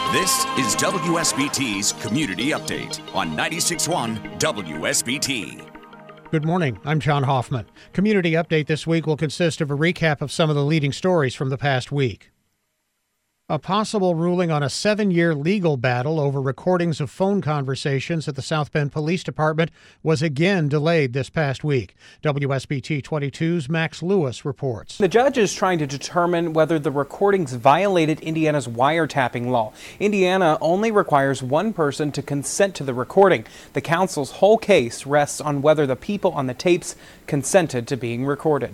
This is WSBT's Community Update on 96.1 WSBT. Good morning. I'm John Hoffman. Community Update this week will consist of a recap of some of the leading stories from the past week. A possible ruling on a 7-year legal battle over recordings of phone conversations at the South Bend Police Department was again delayed this past week. WSBT 22's Max Lewis reports. The judge is trying to determine whether the recordings violated Indiana's wiretapping law. Indiana only requires one person to consent to the recording. The council's whole case rests on whether the people on the tapes consented to being recorded.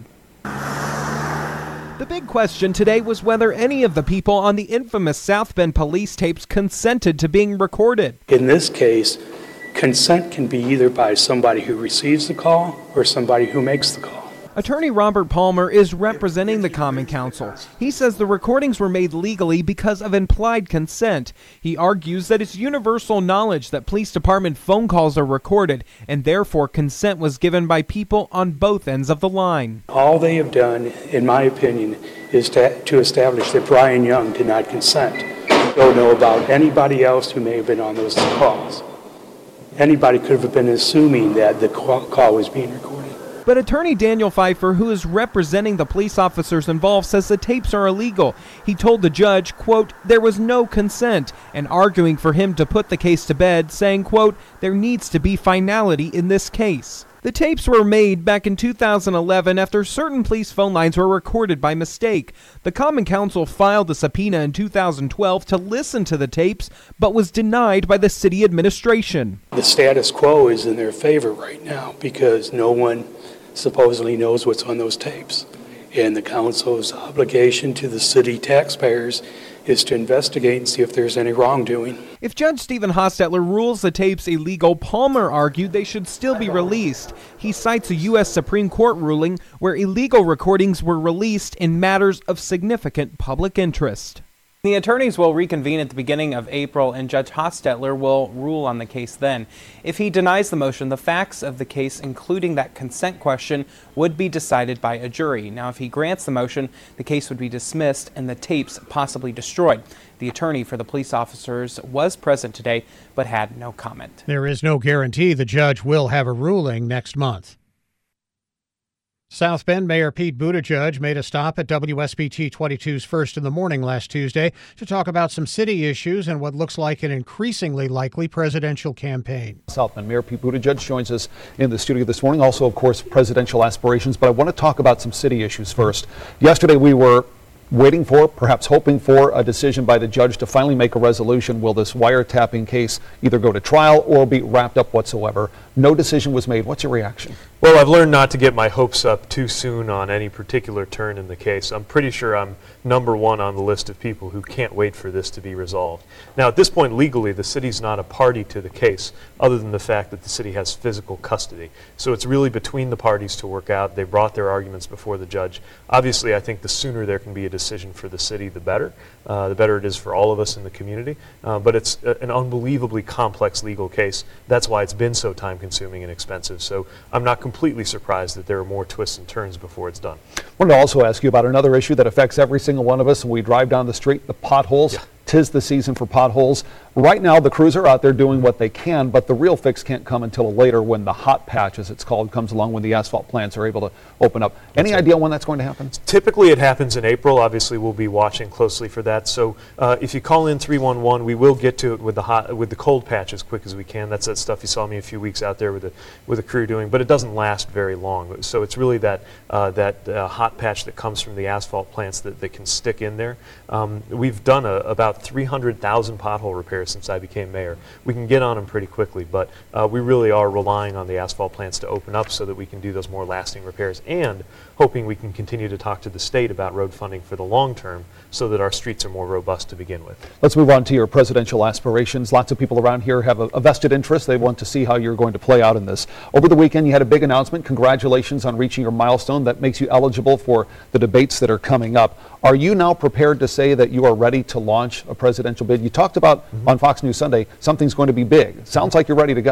The big question today was whether any of the people on the infamous South Bend police tapes consented to being recorded. In this case, consent can be either by somebody who receives the call or somebody who makes the call. Attorney Robert Palmer is representing the Common Council. He says the recordings were made legally because of implied consent. He argues that it's universal knowledge that police department phone calls are recorded, and therefore consent was given by people on both ends of the line. All they have done, in my opinion, is to establish that Brian Young did not consent. We don't know about anybody else who may have been on those calls. Anybody could have been assuming that the call was being recorded. But attorney Daniel Pfeiffer, who is representing the police officers involved, says the tapes are illegal. He told the judge, quote, there was no consent, and arguing for him to put the case to bed, saying, quote, there needs to be finality in this case. The tapes were made back in 2011 after certain police phone lines were recorded by mistake. The Common Council filed a subpoena in 2012 to listen to the tapes, but was denied by the city administration. The status quo is in their favor right now because no one supposedly knows what's on those tapes. And the council's obligation to the city taxpayers is to investigate and see if there's any wrongdoing. If Judge Stephen Hostetler rules the tapes illegal, Palmer argued they should still be released. He cites a U.S. Supreme Court ruling where illegal recordings were released in matters of significant public interest. The attorneys will reconvene at the beginning of April, and Judge Hostetler will rule on the case then. If he denies the motion, the facts of the case, including that consent question, would be decided by a jury. Now, if he grants the motion, the case would be dismissed and the tapes possibly destroyed. The attorney for the police officers was present today, but had no comment. There is no guarantee the judge will have a ruling next month. South Bend Mayor Pete Buttigieg made a stop at WSBT 22's First in the Morning last Tuesday to talk about some city issues and what looks like an increasingly likely presidential campaign. South Bend Mayor Pete Buttigieg joins us in the studio this morning. Also, of course, presidential aspirations, but I want to talk about some city issues first. Yesterday we were waiting for, perhaps hoping for, a decision by the judge to finally make a resolution. Will this wiretapping case either go to trial or be wrapped up whatsoever? No decision was made. What's your reaction? Well, I've learned not to get my hopes up too soon on any particular turn in the case. I'm pretty sure I'm number one on the list of people who can't wait for this to be resolved. Now, at this point, legally, the city's not a party to the case, other than the fact that the city has physical custody. So it's really between the parties to work out. They brought their arguments before the judge. Obviously, I think the sooner there can be a decision for the city, the better. The better it is for all of us in the community. But it's an unbelievably complex legal case. That's why it's been so time-consuming and expensive. So I'm not completely surprised that there are more twists and turns before it's done. I wanted to also ask you about another issue that affects every single one of us when we drive down the street, the potholes. Yeah. 'Tis the season for potholes. Right now, the crews are out there doing what they can, but the real fix can't come until later when the hot patch, as it's called, comes along, when the asphalt plants are able to open up. Any idea when that's going to happen? Typically, it happens in April. Obviously, we'll be watching closely for that. So if you call in 311, we will get to it with the cold patch as quick as we can. That's that stuff you saw me a few weeks out there with the crew doing, but it doesn't last very long. So it's really that hot patch that comes from the asphalt plants that can stick in there. We've done about 300,000 pothole repairs since I became mayor. We can get on them pretty quickly, but we really are relying on the asphalt plants to open up so that we can do those more lasting repairs, and hoping we can continue to talk to the state about road funding for the long term so that our streets are more robust to begin with. Let's move on to your presidential aspirations. Lots of people around here have a vested interest. They want to see how you're going to play out in this. Over the weekend, you had a big announcement. Congratulations on reaching your milestone that makes you eligible for the debates that are coming up. Are you now prepared to say that you are ready to launch a presidential bid? You talked about on Fox News Sunday, something's going to be big. Sounds like you're ready to go.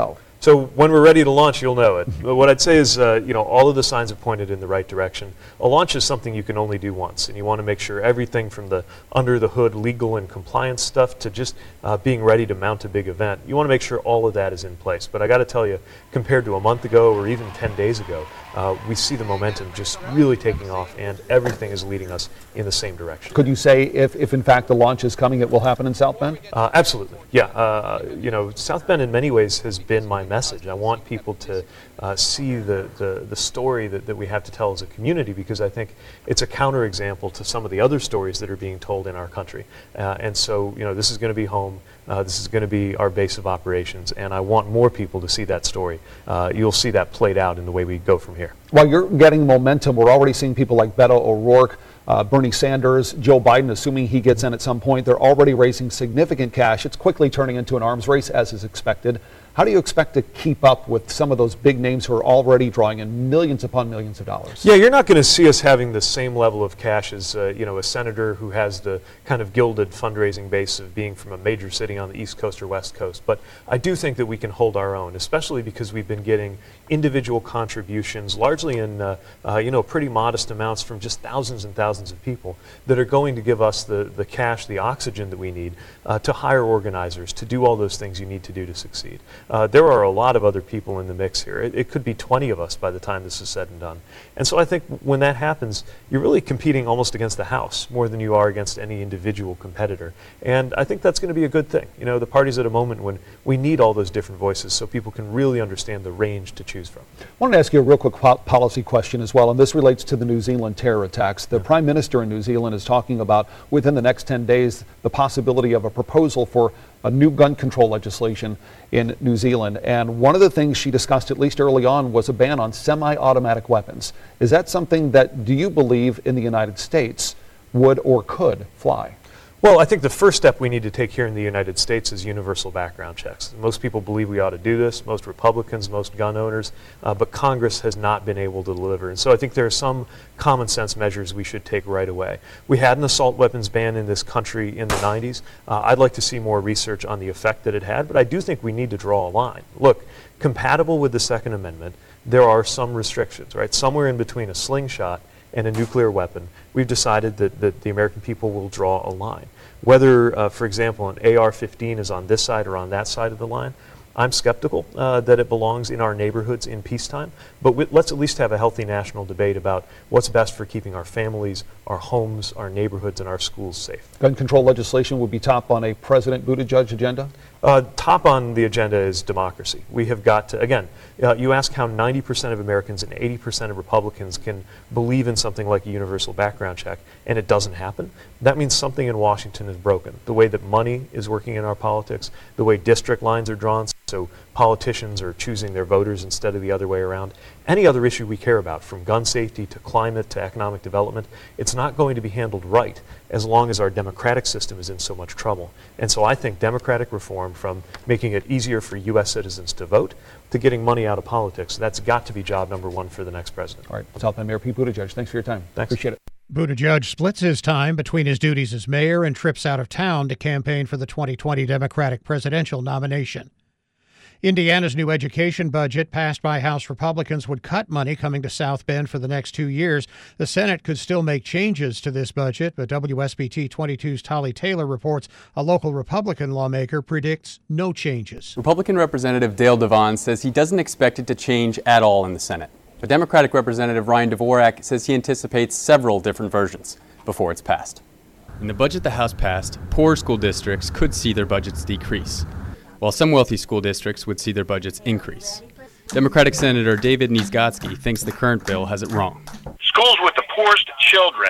So when we're ready to launch, you'll know it. But what I'd say is, all of the signs have pointed in the right direction. A launch is something you can only do once, and you want to make sure everything from the under the hood legal and compliance stuff to just being ready to mount a big event, you want to make sure all of that is in place. But I got to tell you, compared to a month ago or even 10 days ago, we see the momentum just really taking off, and everything is leading us in the same direction. Could you say if in fact the launch is coming, it will happen in South Bend? Absolutely, yeah. South Bend in many ways has been my message. I want people to see the story that we have to tell as a community, because I think it's a counterexample to some of the other stories that are being told in our country. And so, this is going to be home. This is going to be our base of operations, and I want more people to see that story. You'll see that played out in the way we go from here. While you're getting momentum, we're already seeing people like Beto O'Rourke, Bernie Sanders, Joe Biden, assuming he gets in at some point. They're already raising significant cash. It's quickly turning into an arms race, as is expected. How do you expect to keep up with some of those big names who are already drawing in millions upon millions of dollars? Yeah, you're not going to see us having the same level of cash as a senator who has the kind of gilded fundraising base of being from a major city on the East Coast or West Coast. But I do think that we can hold our own, especially because we've been getting individual contributions, largely in pretty modest amounts from just thousands and thousands of people that are going to give us the cash, the oxygen that we need to hire organizers, to do all those things you need to do to succeed. There are a lot of other people in the mix here. It could be 20 of us by the time this is said and done. And so I think when that happens, you're really competing almost against the House more than you are against any individual competitor. And I think that's going to be a good thing. The party's at a moment when we need all those different voices so people can really understand the range to choose from. I wanted to ask you a real quick policy question as well, and this relates to the New Zealand terror attacks. The Prime Minister in New Zealand is talking about, within the next 10 days, the possibility of a proposal for a new gun control legislation in New Zealand. And one of the things she discussed, at least early on, was a ban on semi-automatic weapons. Is that something that, do you believe, in the United States would or could fly? Well, I think the first step we need to take here in the United States is universal background checks. Most people believe we ought to do this, most Republicans, most gun owners, but Congress has not been able to deliver. And so I think there are some common sense measures we should take right away. We had an assault weapons ban in this country in the 90s. I'd like to see more research on the effect that it had, but I do think we need to draw a line. Look, compatible with the Second Amendment, there are some restrictions, right? Somewhere in between a slingshot and a nuclear weapon, we've decided that the American people will draw a line. Whether, for example, an AR-15 is on this side or on that side of the line, I'm skeptical that it belongs in our neighborhoods in peacetime, but let's at least have a healthy national debate about what's best for keeping our families, our homes, our neighborhoods, and our schools safe. Gun control legislation would be top on a President Buttigieg agenda? Top on the agenda is democracy. We have got to, again, you ask how 90% of Americans and 80% of Republicans can believe in something like a universal background check, and it doesn't happen. That means something in Washington is broken. The way that money is working in our politics, the way district lines are drawn, so politicians are choosing their voters instead of the other way around. Any other issue we care about, from gun safety to climate to economic development, it's not going to be handled right as long as our democratic system is in so much trouble. And so I think democratic reform, from making it easier for U.S. citizens to vote to getting money out of politics, that's got to be job number one for the next president. All right, South Bend Mayor Pete Buttigieg, thanks for your time. Thanks. Appreciate it. Buttigieg splits his time between his duties as mayor and trips out of town to campaign for the 2020 Democratic presidential nomination. Indiana's new education budget, passed by House Republicans, would cut money coming to South Bend for the next 2 years. The Senate could still make changes to this budget, but WSBT 22's Tolly Taylor reports a local Republican lawmaker predicts no changes. Republican Representative Dale Devon says he doesn't expect it to change at all in the Senate. But Democratic Representative Ryan Dvorak says he anticipates several different versions before it's passed. In the budget the House passed, poor school districts could see their budgets decrease, while some wealthy school districts would see their budgets increase. Democratic Senator David Niezgodsky thinks the current bill has it wrong. Schools with the poorest children,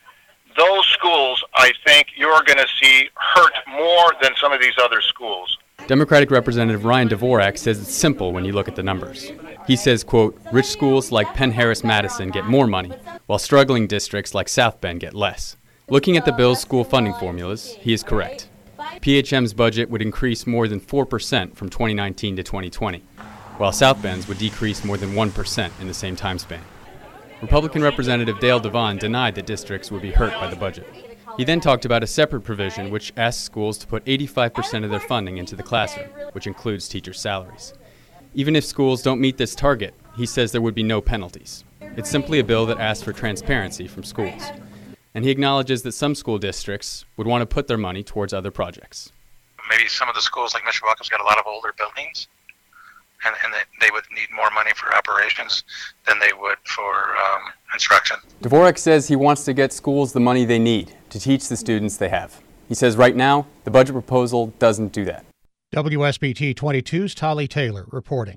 those schools, I think, you're going to see hurt more than some of these other schools. Democratic Representative Ryan Dvorak says it's simple when you look at the numbers. He says, quote, rich schools like Penn Harris Madison get more money, while struggling districts like South Bend get less. Looking at the bill's school funding formulas, he is correct. PHM's budget would increase more than 4% from 2019 to 2020, while South Bend's would decrease more than 1% in the same time span. Republican Representative Dale Devon denied that districts would be hurt by the budget. He then talked about a separate provision which asks schools to put 85% of their funding into the classroom, which includes teachers' salaries. Even if schools don't meet this target, he says there would be no penalties. It's simply a bill that asks for transparency from schools. And he acknowledges that some school districts would want to put their money towards other projects. Maybe some of the schools like Mishawaka's got a lot of older buildings, and they would need more money for operations than they would for instruction. Dvorak says he wants to get schools the money they need to teach the students they have. He says right now, the budget proposal doesn't do that. WSBT 22's Tolly Taylor reporting.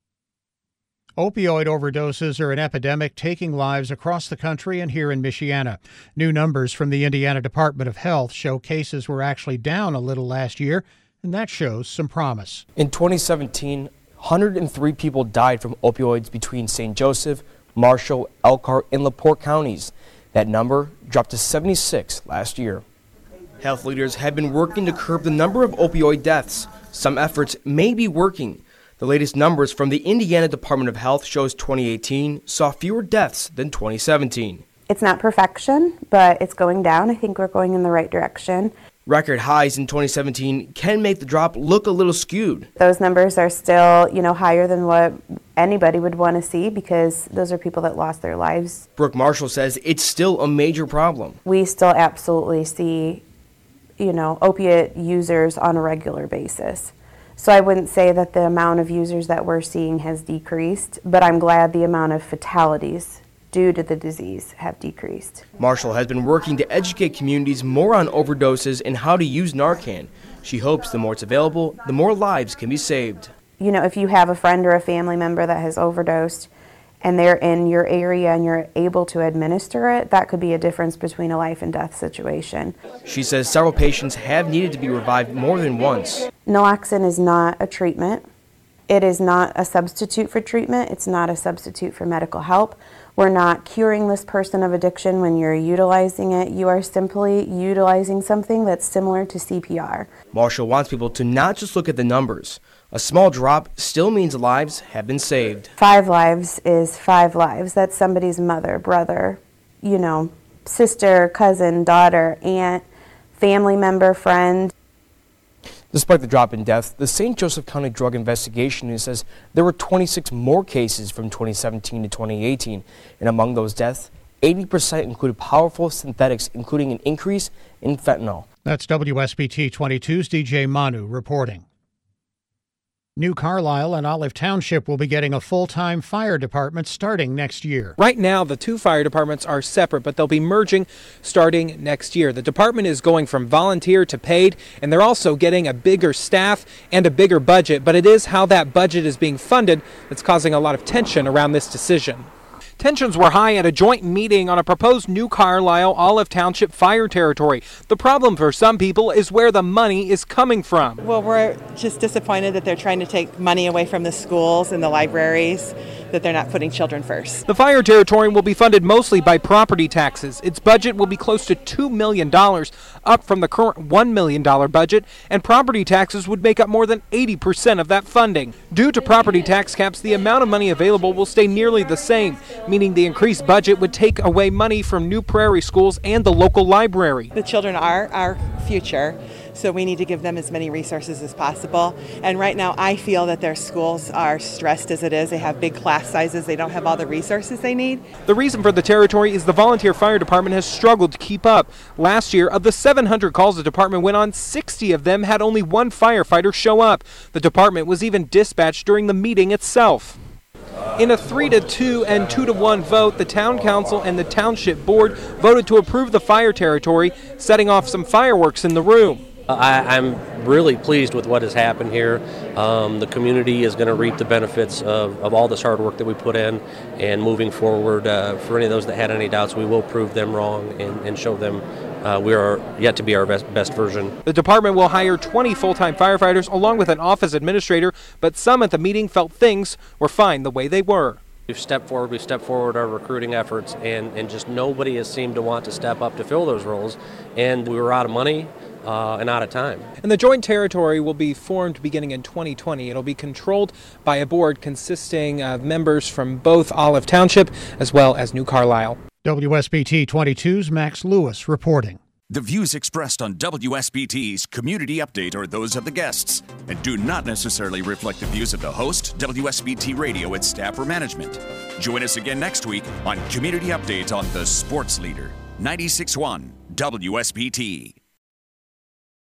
Opioid overdoses are an epidemic taking lives across the country and here in Michiana. New numbers from the Indiana Department of Health show cases were actually down a little last year, and that shows some promise. In 2017, 103 people died from opioids between St. Joseph, Marshall, Elkhart, and LaPorte counties. That number dropped to 76 last year. Health leaders have been working to curb the number of opioid deaths. Some efforts may be working. The latest numbers from the Indiana Department of Health shows 2018 saw fewer deaths than 2017. It's not perfection, but it's going down. I think we're going in the right direction. Record highs in 2017 can make the drop look a little skewed. Those numbers are still, higher than what anybody would want to see because those are people that lost their lives. Brooke Marshall says it's still a major problem. We still absolutely see, opiate users on a regular basis. So I wouldn't say that the amount of users that we're seeing has decreased, but I'm glad the amount of fatalities due to the disease have decreased. Marshall has been working to educate communities more on overdoses and how to use Narcan. She hopes the more it's available, the more lives can be saved. If you have a friend or a family member that has overdosed and they're in your area and you're able to administer it, that could be a difference between a life and death situation. She says several patients have needed to be revived more than once. Naloxone is not a treatment. It is not a substitute for treatment. It's not a substitute for medical help. We're not curing this person of addiction when you're utilizing it. You are simply utilizing something that's similar to CPR. Marshall wants people to not just look at the numbers. A small drop still means lives have been saved. 5 lives is 5 lives. That's somebody's mother, brother, sister, cousin, daughter, aunt, family member, friend. Despite the drop in death, the St. Joseph County Drug Investigation Unit says there were 26 more cases from 2017 to 2018, and among those deaths, 80% included powerful synthetics, including an increase in fentanyl. That's WSBT 22's DJ Manu reporting. New Carlisle and Olive Township will be getting a full-time fire department starting next year. Right now, the two fire departments are separate, but they'll be merging starting next year. The department is going from volunteer to paid, and they're also getting a bigger staff and a bigger budget. But it is how that budget is being funded that's causing a lot of tension around this decision. Tensions were high at a joint meeting on a proposed New Carlisle Olive Township fire territory. The problem for some people is where the money is coming from. Well, we're just disappointed that they're trying to take money away from the schools and the libraries, that they're not putting children first. The fire territory will be funded mostly by property taxes. Its budget will be close to $2 million, up from the current $1 million budget, and property taxes would make up more than 80% of that funding. Due to property tax caps, the amount of money available will stay nearly the same, meaning the increased budget would take away money from New Prairie schools and the local library. The children are our future, so we need to give them as many resources as possible. And right now I feel that their schools are stressed as it is. They have big class sizes. They don't have all the resources they need. The reason for the territory is the volunteer fire department has struggled to keep up. Last year, of the 700 calls the department went on, 60 of them had only one firefighter show up. The department was even dispatched during the meeting itself. In a 3-2 and 2-1 vote, the town council and the township board voted to approve the fire territory, setting off some fireworks in the room. I'm really pleased with what has happened here. The community is going to reap the benefits of all this hard work that we put in, and moving forward, for any of those that had any doubts, we will prove them wrong and show them we are yet to be our best version. The department will hire 20 full-time firefighters along with an office administrator, but some at the meeting felt things were fine the way they were. We've stepped forward our recruiting efforts, and just nobody has seemed to want to step up to fill those roles, and we were out of money and out of time. And the joint territory will be formed beginning in 2020. It'll be controlled by a board consisting of members from both Olive Township as well as New Carlisle. WSBT 22's Max Lewis reporting. The views expressed on WSBT's Community Update are those of the guests and do not necessarily reflect the views of the host, WSBT Radio, its staff, or management. Join us again next week on Community Update on the Sports Leader, 96.1 WSBT.